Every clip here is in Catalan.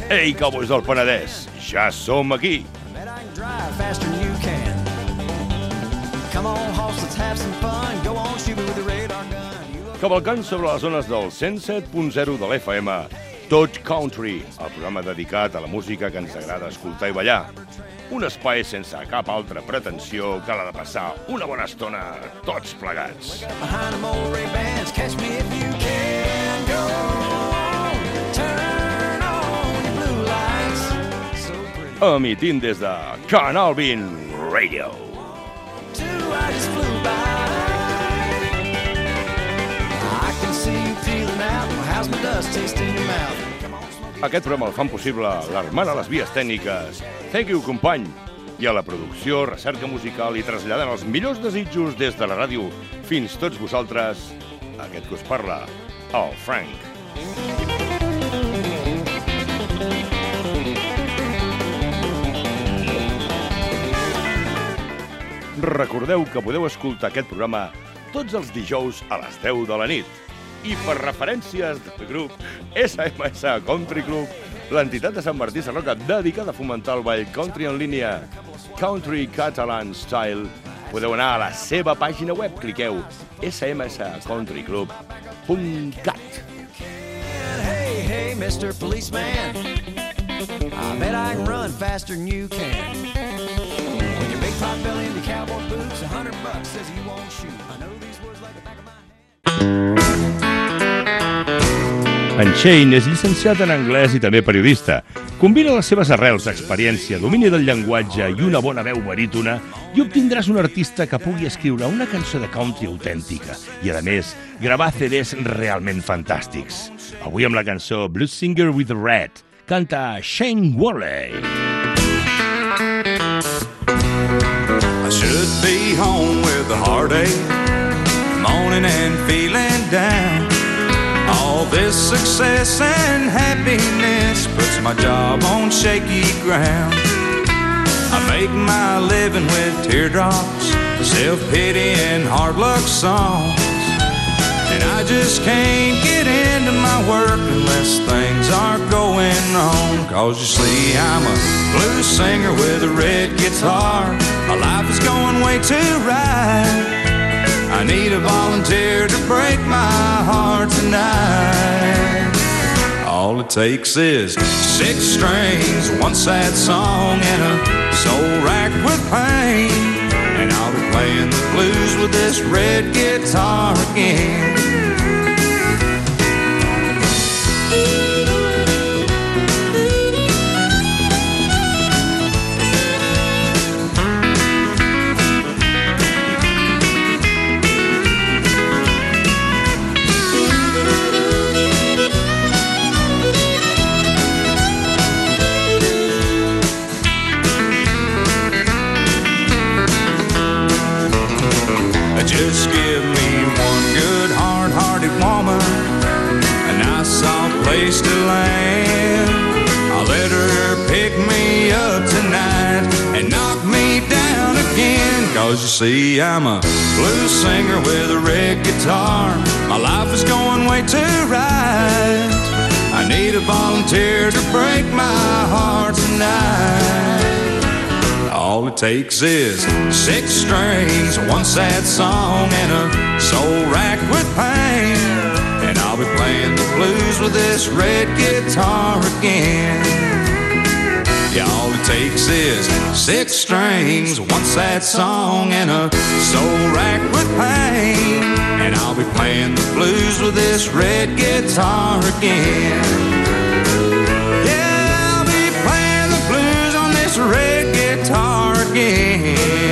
Ei, cowboys del Penedès, ja som aquí. Cavalcant sobre les zones del 107.0 de l'FM, Tot Country, el programa dedicat a la música que ens agrada escoltar i ballar. Un espai sense cap altra pretensió que la de passar una bona estona tots plegats. Emitint des de Canal 20 Radio. Aquest programa el fan possible l'Armand a les vies tècniques. Thank you, company. I a la producció, recerca musical i traslladant els millors desitjos des de la ràdio fins tots vosaltres, aquest que us parla, el Frank. Recordeu que podeu escoltar aquest programa tots els dijous a les 10 de la nit. I per referències del grup SMS Country Club, l'entitat de Sant Martí Sarroca dedicada a fomentar el ball country en línia Country Catalan Style, podeu anar a la seva pàgina web, cliqueu smscountryclub.cat. Hey, hey, Mr. Policeman, I bet I can run faster than you can. With your big pot belly and your cowboy boots, $100 says you won't shoot. I know these words like the back of my hand. En Shane és llicenciat en anglès i també periodista. Combina les seves arrels, experiència, domini del llenguatge i una bona veu barítona i obtindràs un artista que pugui escriure una cançó de country autèntica i, a més, gravar CDs realment fantàstics. Avui amb la cançó Blues Singer with the Red canta Shane Worley. I should be home with a heartache, moaning and feeling down. All this success and happiness puts my job on shaky ground. I make my living with teardrops, self-pity and hard luck songs. And I just can't get into my work unless things are going wrong. 'Cause you see, I'm a blues singer with a red guitar. My life is going way too right. I need a volunteer to break my heart tonight. All it takes is 6 strings, one sad song, and a soul racked with pain. And I'll be playing the blues with this red guitar again. Just give me one good hard-hearted woman, a nice soft place to land. I'll let her pick me up tonight and knock me down again. 'Cause you see, I'm a blues singer with a red guitar. My life is going way too right. I need a volunteer to break my heart tonight. All it takes is 6 strings, one sad song, and a soul racked with pain. And I'll be playing the blues with this red guitar again. Yeah, all it takes is 6 strings, one sad song, and a soul racked with pain. And I'll be playing the blues with this red guitar again. Yeah, I'll be playing the blues on this red guitar again.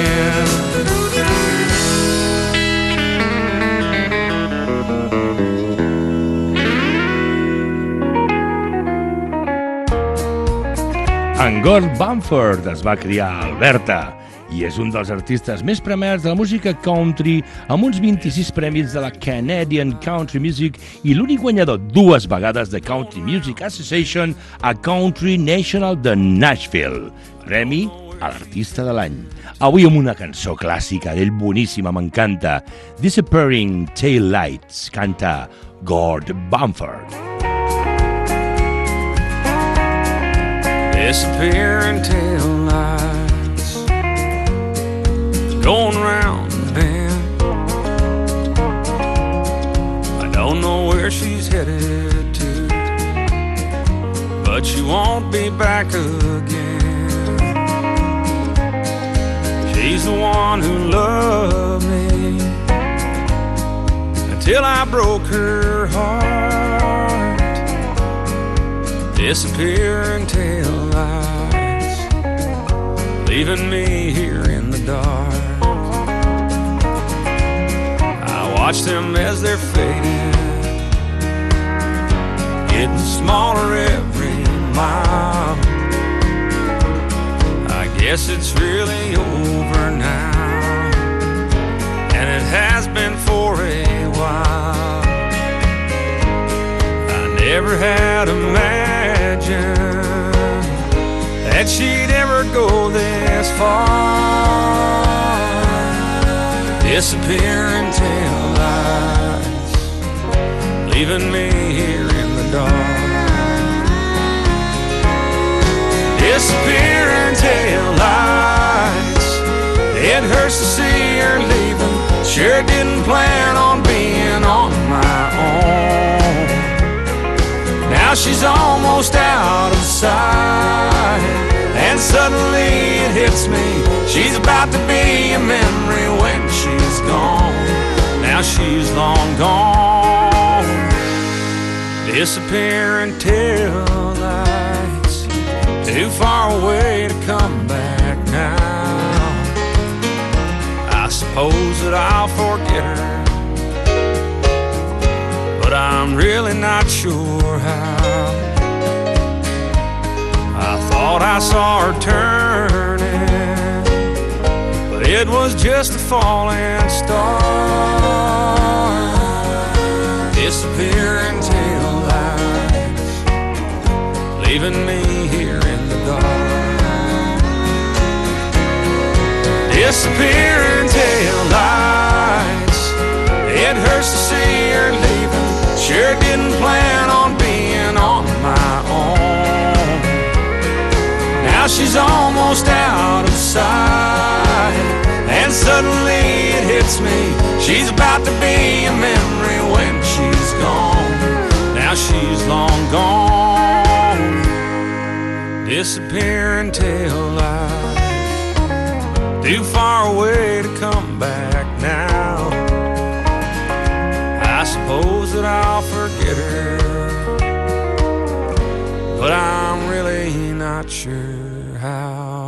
En Gord Bamford es va criar a Alberta i és un dels artistes més premiats de la música country amb uns 26 premis de la Canadian Country Music i l'únic guanyador 2 vegades de Country Music Association a Country National de Nashville. Premi a l'artista de l'any. Avui amb una cançó clàssica d'ell boníssima, m'encanta. Disappearing Taillights, canta Gord Bamford. disappearing tail lights going round the bend. I don't know where she's headed to, but she won't be back again. She's the one who loved me until I broke her heart. Disappearing tail lights, leaving me here in the dark. I watch them as they're fading, getting smaller every mile. I guess it's really over now, and it has been for a while. I never had imagined that she'd ever go this far. Disappearing tail lights, leaving me here in the dark. Disappearing tail lights, it hurts to see her leaving. Sure didn't plan on being on my own. Now she's almost out of sight, and suddenly it hits me, she's about to be a memory when she's gone. Now she's long gone. Disappearing tail lights, too far away to come back now. I suppose that I'll forget her, but I'm really not sure how. I thought I saw her turning, but it was just a falling star. Disappearing tail lights, leaving me here in the dark. Disappearing tail lights, it hurts to see her leaving. Sure didn't plan on being on my own. Now she's almost out of sight, and suddenly it hits me, she's about to be a memory when she's gone. Now she's long gone. Disappearing tail lights, too far away to come back now. I suppose that I'll forget her, but I'm really not sure how.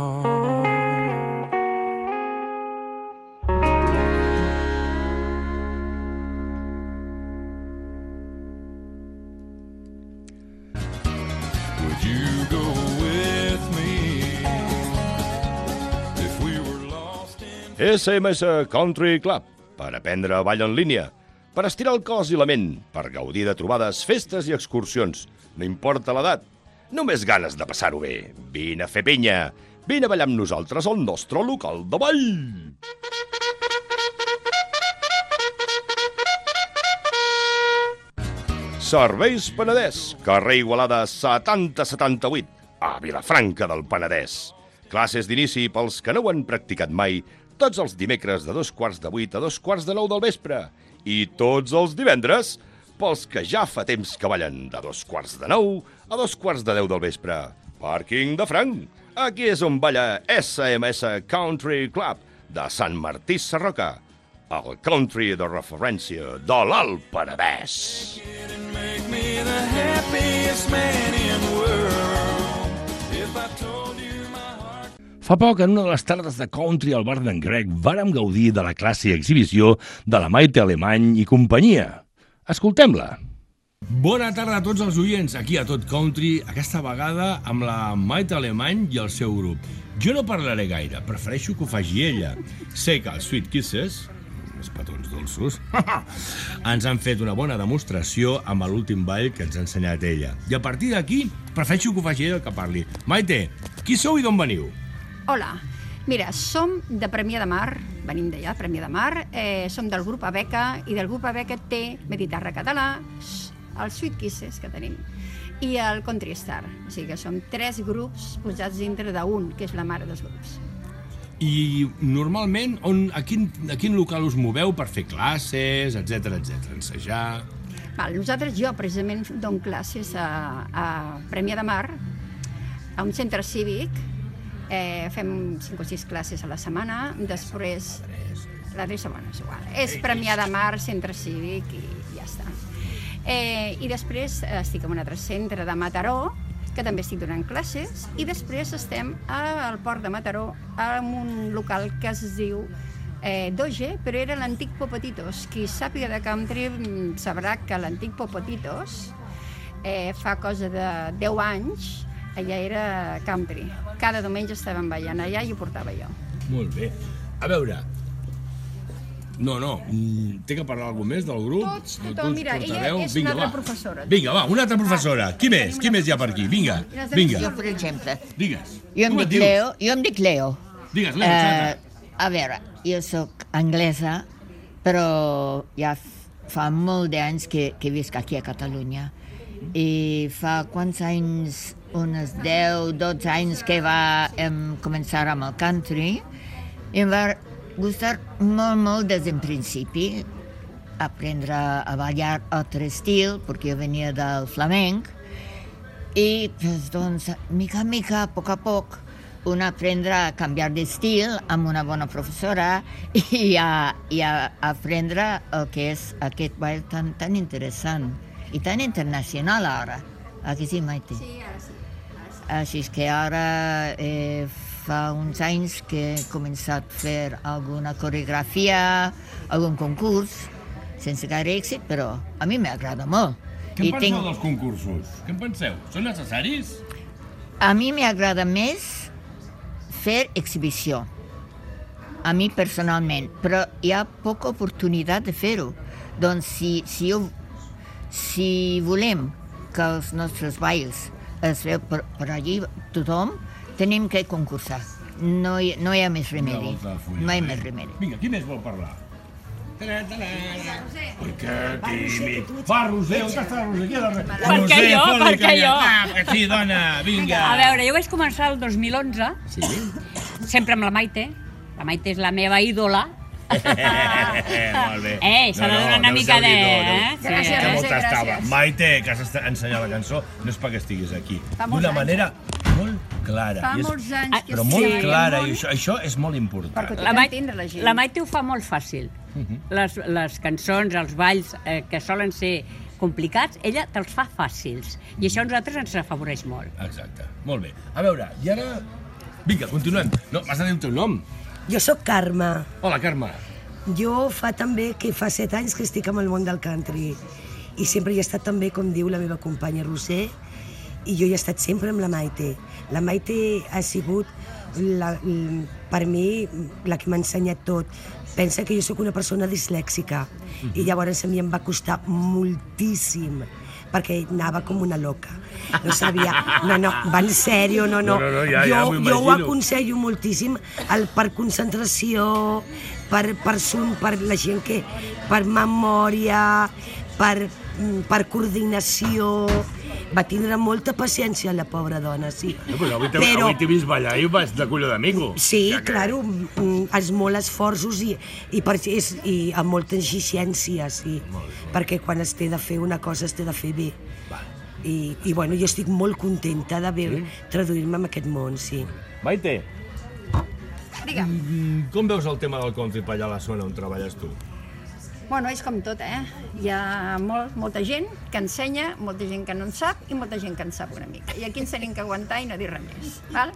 Would you go with me if we were lost in... SMS Country Club, per aprendre ball en línia, per estirar el cos i la ment, per gaudir de trobades, festes i excursions. No importa l'edat, només ganes de passar-ho bé. Vine a fer pinya, vine a ballar amb nosaltres al nostre local de ball. Serveis Penedès, carrer Igualada 7078, a Vilafranca del Penedès. Classes d'inici pels que no ho han practicat mai, tots els dimecres de 7:45 a 8:45 del vespre. I tots els divendres pels que ja fa temps que ballen de 8:45 a 9:45 del vespre. Pàrquing de franc. Aquí és on balla SMS Country Club de Sant Martí Sarroca, el country de referència de l'Alt Penedès. Fa poc, en una de les tardes de country al bar d'en Greg, vàrem gaudir de la classe i exhibició de la Maite Alemany i companyia. Escoltem-la. Bona tarda a tots els oients, aquí a Tot Country, aquesta vegada amb la Maite Alemany i el seu grup. Jo no parlaré gaire, prefereixo que ho faci ella. Sé que els Sweet Kisses, els petons dolços, ens han fet una bona demostració amb l'últim ball que ens ha ensenyat ella. I a partir d'aquí, prefereixo que ho faci ella que parli. Maite, qui sou i d'on veniu? Hola, mira, som de Premià de Mar, venim d'allà, Premià de Mar, som del grup Abeca, i del grup Abeca té Mediterrani Català, els Sweet Kisses que tenim. i el Country Star. O sigui que som 3 grups posats dintre d'un, que és la mare dels grups. I normalment, a quin local us moveu per fer classes, etc, ensejar? Nosaltres, jo precisament dono classes a Premià de Mar, a un centre cívic, fem 5 o 6 classes a la setmana, després l'adreça, bueno, és igual, és Premià de Mar, centre cívic i ja està. I després estic en un altre centre de Mataró, que també estic donant classes, i després estem al port de Mataró, en un local que es diu Doge, però era l'antic Popetitos. Qui sàpiga de country sabrà que l'antic Popetitos fa cosa de 10 anys allà era country. Cada diumenge estàvem ballant allà i ho portava jo. Molt bé. A veure... No, té que parlar alguna més del grup? Tothom, mira, ella és una altra professora. Vinga, va, una altra professora. Qui més? Qui més hi ha per aquí? Vinga. Jo, per exemple. Digues. Jo em dic Leo. Digues, Leo, xata. A veure, jo sóc anglesa, però ja fa molt d'anys que visc aquí a Catalunya. I fa quants anys, uns 10-12 anys que vam començar amb el country, i em va gustar molt des del principi, aprendre a ballar altre estil, perquè jo venia del flamenc, i doncs, mica en mica, a poc, un aprendre a canviar d'estil amb una bona professora i a aprendre el que és aquest ball tan interessant i tan internacional ara. Aquí sí, Maite? Sí, ara sí. Així que ara fa uns anys que he començat a fer alguna coreografia, algun concurs, sense gaire èxit, però a mi m'agrada molt. Què en penseu dels concursos? Què en penseu? Són necessaris? A mi m'agrada més fer exhibició, a mi personalment, però hi ha poca oportunitat de fer-ho. Doncs si volem que els nostres balls es veu per allí tothom, tenim que concursar. No hi ha més remedi. No hi ha més remedi. Vinga, qui més vol parlar? Perquè tímid. Va, Roser, on està la Roser? Perquè jo. Sí, dona, vinga. A veure, jo vaig començar el 2011, sempre amb la Maite. La Maite és la meva ídola. Molt bé. S'ha de donar una mica de... Gràcies. Maite, que has ensenyat la cançó, no és perquè estiguis aquí. D'una manera molt clara. Fa molts anys que però molt clara, i això és molt important. Perquè La Maite ho fa molt fàcil. Les cançons, els balls que solen ser complicats, ella te'ls fa fàcils. I això a nosaltres ens afavoreix molt. Exacte. Molt bé. A veure, i ara... Vinga, continuem. No, m'has de dir el teu nom. Jo sóc Carme. Hola, Carme. Jo fa 7 anys que estic amb el món del country i sempre hi he estat també, com diu la meva companya Roser, i jo he estat sempre amb la Maite. La Maite ha sigut, per mi, la que m'ha ensenyat tot. Pensa que jo sóc una persona dislèxica i llavors a mi em va costar moltíssim perquè anava com una loca. No sabia... No, va en sèrio, no. Ja m'ho imagino. Jo ho aconsello moltíssim per concentració, per la gent que... per memòria, per coordinació... Va tindre molta paciència la pobra dona, sí. Avui t'he vist ballar i vas de culo d'amigo. Sí, claro, els molt esforços i amb molta exigència, sí. Perquè quan es té de fer una cosa es té de fer bé. I bueno, jo estic molt contenta d'haver traduït-me en aquest món, sí. Maite, Digue'm. com veus el tema del country per allà a la zona on treballes tu? Bueno, és com tot, Hi ha molta gent que ensenya, molta gent que no en sap i molta gent que en sap una mica. I aquí ens tenim que aguantar i no dir res més, val?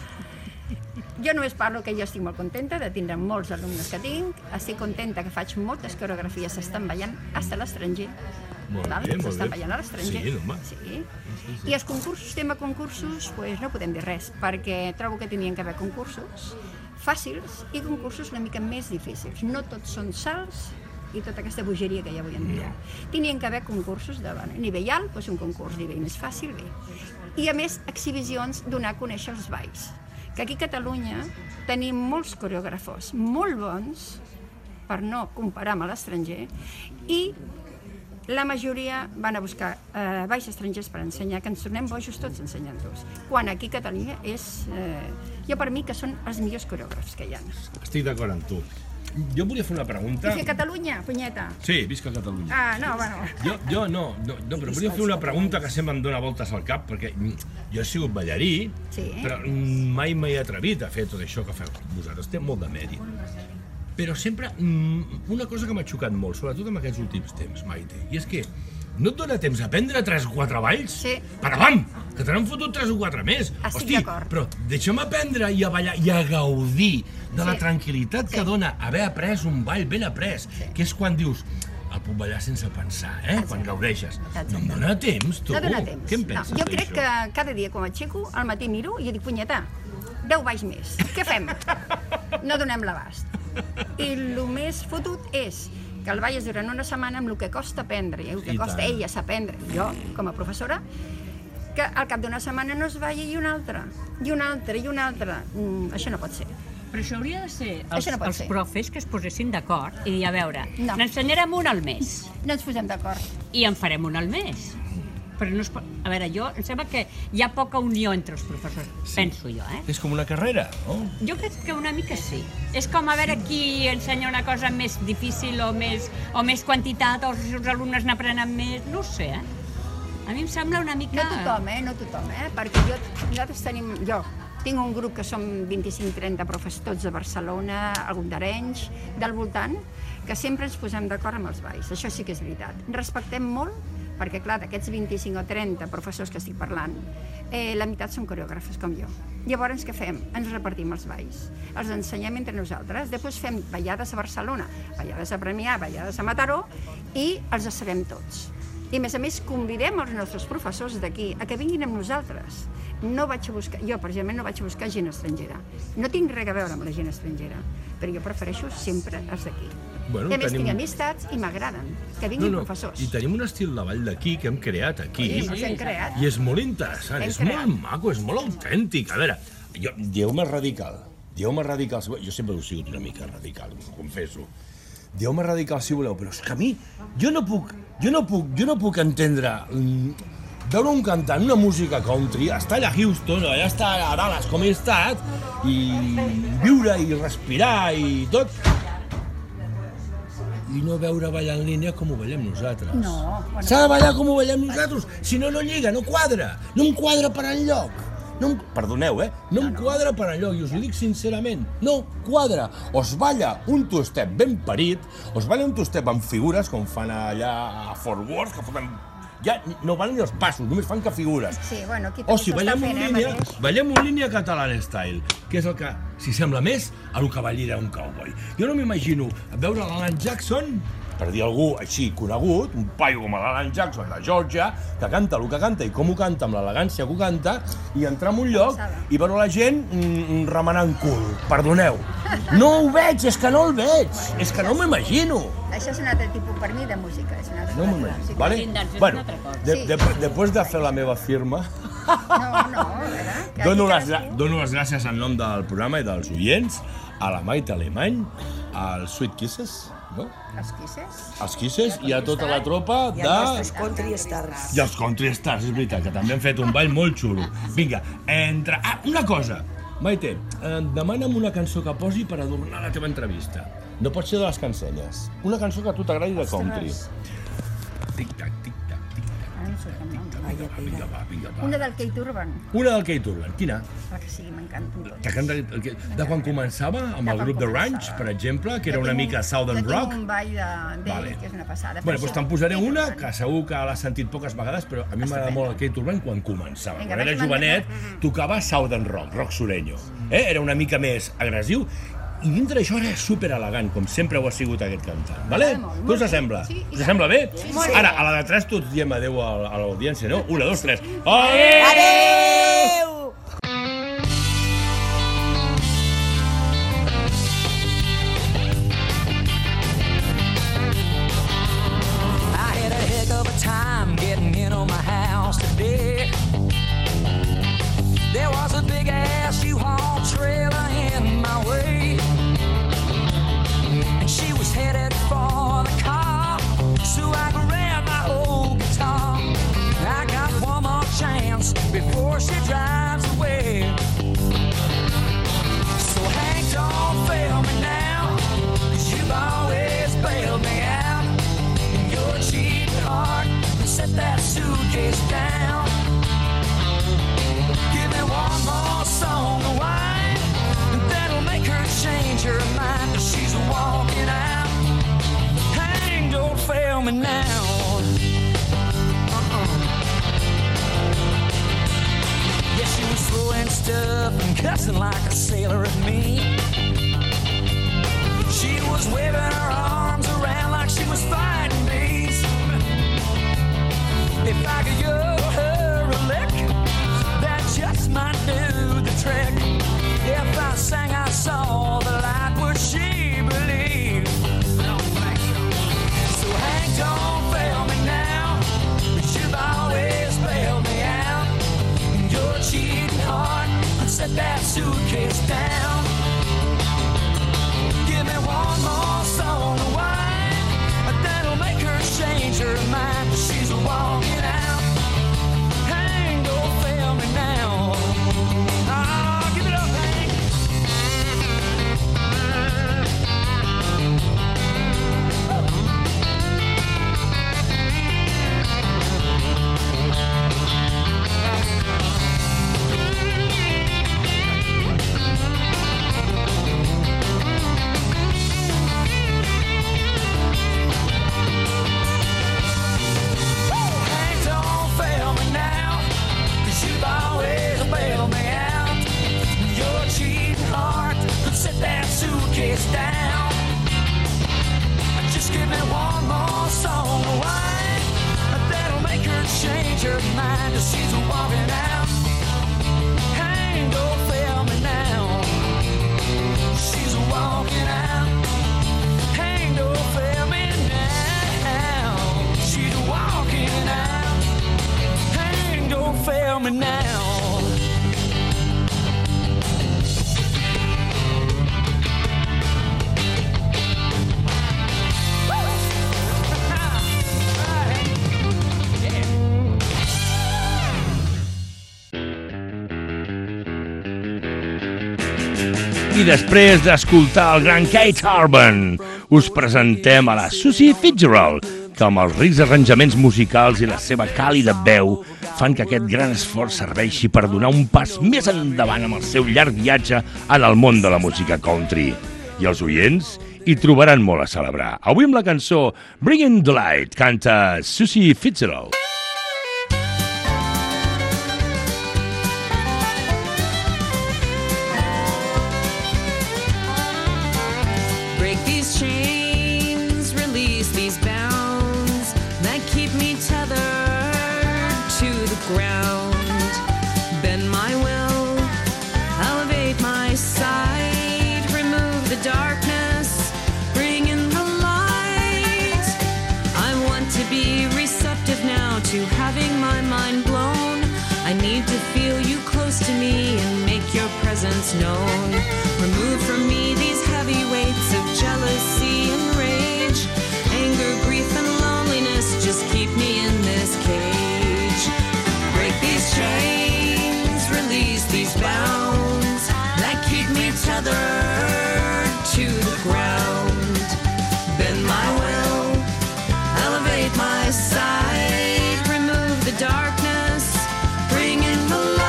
Jo només parlo que jo estic molt contenta de tindre molts alumnes que tinc, estic contenta que faig moltes coreografies, s'estan ballant fins a l'estranger. Molt bé. S'estan ballant a l'estranger. Sí, home. Sí. I els concursos, tema concursos, no podem dir res, perquè trobo que tenien que haver concursos fàcils i concursos una mica més difícils. No tots són salts i tota aquesta bogeria que hi ha avui en dia. Tenien que haver concursos de nivell alt, doncs un concurs nivell més fàcil, bé. I a més, exhibicions, donar a conèixer els balls. Que aquí a Catalunya tenim molts coreògrafos molt bons, per no comparar amb l'estranger, i la majoria van a buscar balls estrangers per ensenyar, que ens tornem bojos tots ensenyant-los. Quan aquí a Catalunya és... Jo per mi que són els millors coreògrafs que hi ha. Estic d'acord amb tu. Jo volia fer una pregunta... I fer Catalunya, punyeta? Sí, visca Catalunya. Ah, no, bueno... Jo no, però volia fer una pregunta que sempre em dóna voltes al cap, perquè jo he sigut ballarí, però mai m'he atrevit a fer tot això que feu vosaltres. Té molt de mèrit. Però sempre, una cosa que m'ha xocat molt, sobretot en aquests últims temps, Maite, i és que no et dóna temps a aprendre 3 o 4 balls? Sí. Param, que te n'han fotut 3 o 4 més. Estic d'acord. Però deixa'm aprendre i a ballar i a gaudir de la tranquil·litat que dona haver après un ball ben après, que és quan dius, el puc ballar sense pensar, quan gaudeixes. No em dóna temps, tu? No dóna temps. Què en penses Jo crec que cada dia quan m'aixeco, al matí miro i dic, punyeta, 10 balls més. Què fem? No donem l'abast. I el més fotut és que el ball és durant una setmana amb el que costa aprendre, i el que costa ella s'aprendre, jo, com a professora, que al cap d'una setmana no es balli i una altra, i una altra, i una altra. Això no pot ser. Però això hauria de ser els ser. profes que es posessin d'acord i dir, a veure, No. n'ensenyarem un al mes No ens posem d'acord. i en farem un al mes. Però no es pot... A veure, em sembla que hi ha poca unió entre els professors, penso jo, És com una carrera, no? Jo crec que una mica sí. És com a veure qui ensenya una cosa més difícil o més quantitat, o els seus alumnes n'aprenen més, no ho sé, A mi em sembla una mica... No tothom, perquè nosaltres tinc un grup que som 25-30 professors, tots de Barcelona, algun d'Arenys, del voltant, que sempre ens posem d'acord amb els balls. Això sí que és veritat. Respectem molt, perquè clar, d'aquests 25 o 30 professors que estic parlant, la meitat són coreògrafes com jo. Llavors, què fem? Ens repartim els balls. Els ensenyem entre nosaltres. Després fem ballades a Barcelona, ballades a Premià, ballades a Mataró, i els sabem tots. I a més, convidem els nostres professors d'aquí a que vinguin amb nosaltres. Jo, per exemple, no vaig a buscar gent estrangera. No tinc res a veure amb la gent estrangera, però jo prefereixo sempre els d'aquí. I a més, tinc amistats i m'agraden que vinguin professors. I tenim un estil de ball d'aquí que hem creat aquí. Sí, els hem creat. I és molt interessant, és molt maco, és molt autèntic. A veure, dieu-me radical. Jo sempre he sigut una mica radical, ho confesso. Dieu-me radical si voleu, però és que a mi, jo no puc entendre veure un cantant, una música country, estar allà a Houston, allà estar a Dallas com he estat, i viure i respirar i tot, i no veure ballar en línia com ho ballem nosaltres. No. S'ha de ballar com ho ballem nosaltres, si no, no lliga, no quadra, no em quadra per enlloc. Perdoneu, no em quadra per enlloc, i us ho dic sincerament, no quadra. O es balla un two-step ben parit, o es balla un two-step amb figures, com fan allà a Fort Worth, que foten... Ja no van ni els passos, només fan que figures. Sí, bueno, aquí o si ballem en línia catalan style, que és el que s'hi sembla més a el que ballaria un cowboy. Jo no m'imagino veure l'Alan Jackson, per dir algú així conegut, un paio com l'Alan Jackson de Georgia, que canta el que canta i com ho canta, amb l'elegància que ho canta, i entrar en un lloc i veure la gent remenant cul. Perdoneu. No ho veig, és que no el veig, és que no m'ho imagino. Això és un altre tipus per mi de música. No m'ho imagino, ¿vale? Bueno, després de fer la meva firma, dono les gràcies en nom del programa i dels oients, a la Maite Alemany, als Sweet Kisses, no? Els Kisses i a tota la tropa de... I els nostres Country Stars. I els Country Stars, és veritat, que també han fet un ball molt xulo. Vinga, una cosa. Maite, demana'm una cançó que posi per adornar la teva entrevista. No pot ser de les cansenyes. Una cançó que a tu t'agradi de country. Tic-tac, tic-tac, tic-tac. Vinga, va. Una del Keith Urban. Una del Keith Urban. Quina? La que sigui, m'encanten tots. T'encanta de quan començava, amb el grup de Ranch, per exemple, que era una mica Southern Rock? Jo tinc un ball d'ell, que és una passada. Bé, doncs te'n posaré una, que segur que l'has sentit poques vegades, però a mi m'agrada molt el Keith Urban quan començava. Quan era jovenet, tocava Southern Rock, rock sureño. Era una mica més agressiu, i dintre d'això era superelegant, com sempre ho ha sigut aquest cantant, vale? Què us sembla? Us sembla bé? Ara, a la de 3 tots diem adeu a l'audiència, no? 1, 2, 3. Adeu! I had a heck of a time getting in on my house today. There was a big ass U-Haul trailer in my way, and she was headed for the car, so I grabbed my before she drives away. So Hank, don't fail me now, 'cause you've always bailed me out. Your cheating heart, set that suitcase down. Give me one more song of wine, and that'll make her change her mind, 'cause she's walking out. Hank, don't fail me now. Yeah, she was throwing stuff and cussing like a sailor at me. She was waving her arms around like she was fighting bees. If I could give her a lick, that just might do the trick. If I sang I saw the light, would she believe? I don't think so. So Hank, don't fail me now, 'cause you've always bailed me out. Your cheating heart, set that suitcase down. Give me one more song of wine, that'll make her change her mind. She's walking out. Hank, don't fail me now. Oh, give it up, Hank. Suitcase down. Just give me one more song of wine, that'll make her change her mind, as she's walking out. Hank, don't fail me now. She's walking out. Hank, don't fail me now. She's walking out. Hank, don't fail me now. I després d'escoltar el gran Keith Urban, us presentem a la Susie Fitzgerald, que amb els rics arranjaments musicals i la seva càlida veu fan que aquest gran esforç serveixi per donar un pas més endavant amb el seu llarg viatge en el món de la música country. I els oients hi trobaran molt a celebrar. Avui amb la cançó Bringing the Light canta Susie Fitzgerald. Known. Remove from me these heavy weights of jealousy and rage. Anger, grief, and loneliness just keep me in this cage. Break these chains, release these bounds that keep me tethered to the ground. Bend my will, elevate my sight, remove the darkness, bring in the light.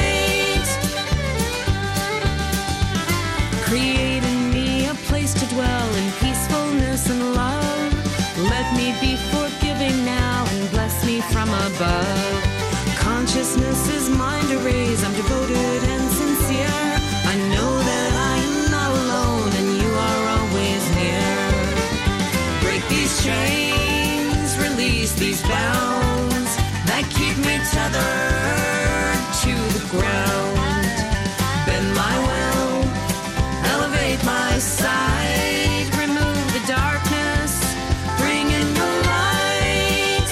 Create in me a place to dwell in peacefulness and love. Let me be forgiving now and bless me from above. Consciousness is mine to raise. I'm devoted and sincere. I know that I am not alone and you are always near. Break these chains, release these bounds that keep me tethered to the ground. Bend my will, elevate my sight, remove the darkness, bring in the light.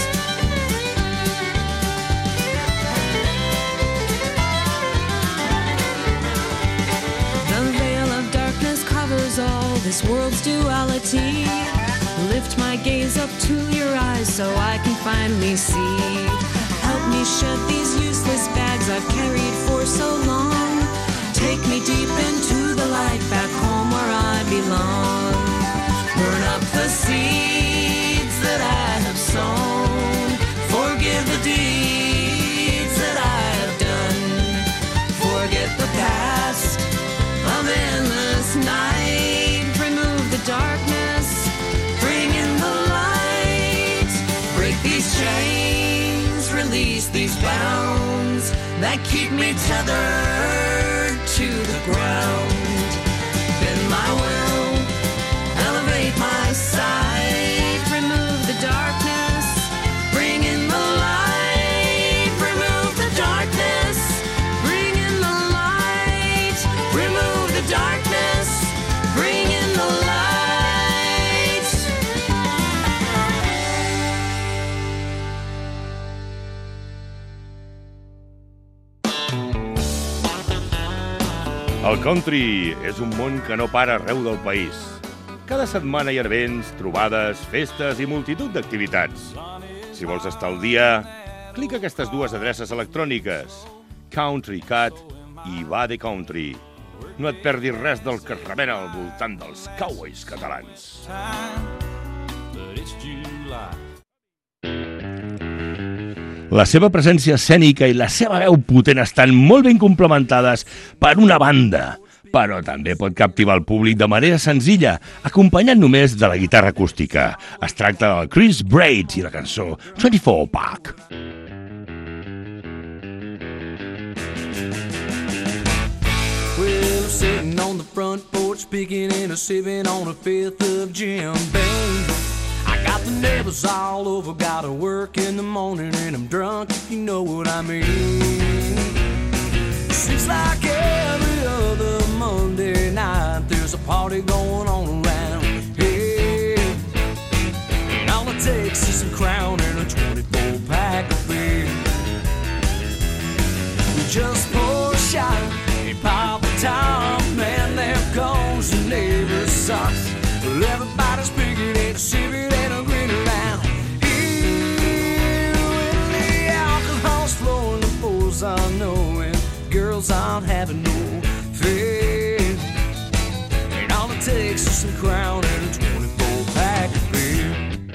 The veil of darkness covers all this world's duality. Lift my gaze up to your eyes so I can finally see. help me shed these useless bags I've carried for so long. Take me deep into the light, back home where I belong. Burn up the seeds that I have sown. Forgive the deeds that I have done. Forget the past of endless night. Remove the darkness, bring in the light. Break these chains, release these bounds that keep me tethered to the ground. Bend my will, elevate my sight. Remove the darkness, bring in the light. Remove the darkness, bring in the light. Remove the darkness, bring in the light. El country és un món que no para arreu del país. Cada setmana hi ha events, trobades, festes i multitud d'activitats. Si vols estar al dia, clica aquestes dues adreces electròniques, Country Cat i Va de Country. No et perdis res del que es remena al voltant dels cowboys catalans. But it's July. La seva presència escènica i la seva veu potent estan molt ben complementades per una banda, però també pot captivar el públic de manera senzilla, acompanyant només de la guitarra acústica. Es tracta del Chris Braid i la cançó 24 Pack. Well, I'm sitting on the front porch, speaking and a sipping on a fifth of Jim Beam. I got the neighbors all over, gotta work in the morning, and I'm drunk, if you know what I mean. Seems like every other Monday night there's a party going on around here, and all it takes is some Crown and a 24-pack of beer. We just pour a shot and pop a top, man, there goes the neighbor's socks. Well, everybody's picking and sipping and a grin around here. When the alcohol's flowing, the boys are knowing, girls aren't having no fear. And all it takes is some Crown and a 24-pack of beer.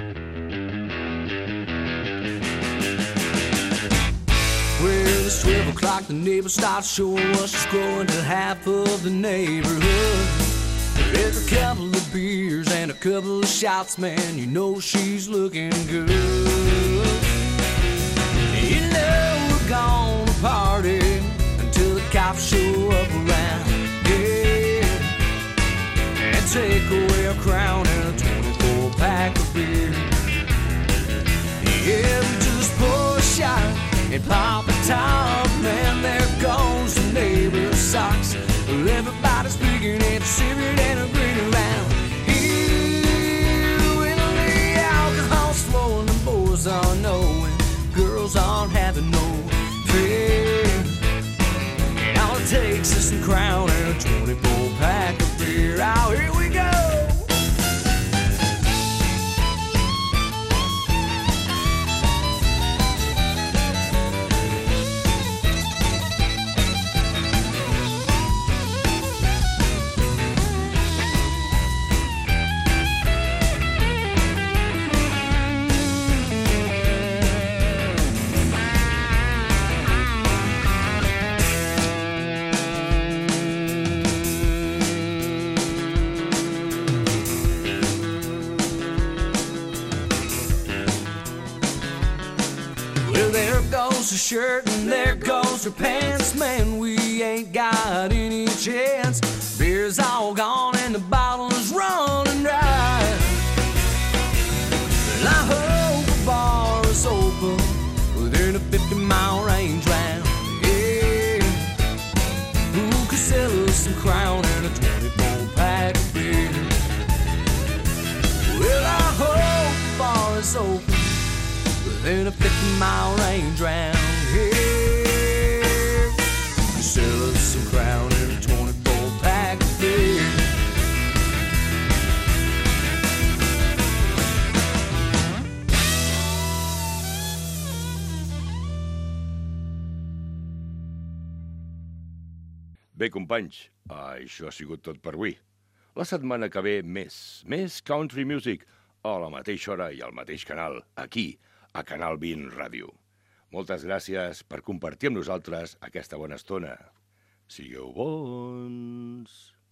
Well, it's 12 o'clock, the neighbor starts showing what she's growing to half of the neighborhood. There's a couple of beers and a couple of shots, man, you know she's looking good. You know we're gonna party until the cops show up around here, and take away a Crown and a 24-pack of beer. Yeah, we just pour a shot and pop a top, man, there goes the neighbor's socks. Well, everybody's speaking and sipping and a grin around here. When the alcohol's flowing, the boys are knowing, girls aren't having no fear. And all it takes is some Crown and a 24-pack of beer. Oh, here we go. Her shirt and there goes her pants, man, we ain't got any chance. Beer's all gone and the bottle is running dry. Well, I hope the bar is open within a 50-mile range round here. Who could sell us some Crown and a 24-pack of beer? Well, I hope the bar is open within a 50-mile range round here. You sell us some Crown and a 24-pack of beer. Bé, companys, això ha sigut tot per avui. La setmana que ve més country music, a la mateixa hora i al mateix canal, aquí, a Canal 20 Ràdio. Moltes gràcies per compartir amb nosaltres aquesta bona estona. Sigueu bons!